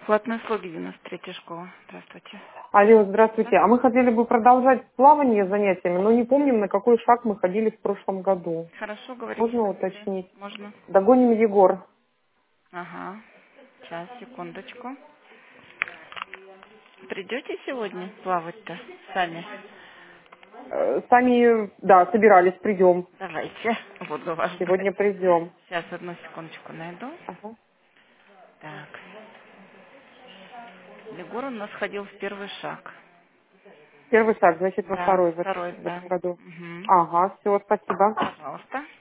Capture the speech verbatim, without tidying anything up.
Платные услуги, девяносто третья школа. Здравствуйте. Алло, Да? здравствуйте. А мы хотели бы продолжать плавание занятиями, но не помним, на какой шаг мы ходили в прошлом году. Хорошо, говорите Можно фамилию. уточнить? Можно? Догоним Егор. Ага. Сейчас, секундочку. Придете сегодня плавать-то сами? Э, Сами, да, собирались, придем. Давайте. Буду вас ждать. Сегодня придем. Сейчас, одну секундочку найду. Ага. Так. Егор у нас ходил в первый шаг. Первый шаг, значит, во Да, второй в, эт- второй, в да. этом году. Угу. Ага, все, спасибо. Пожалуйста.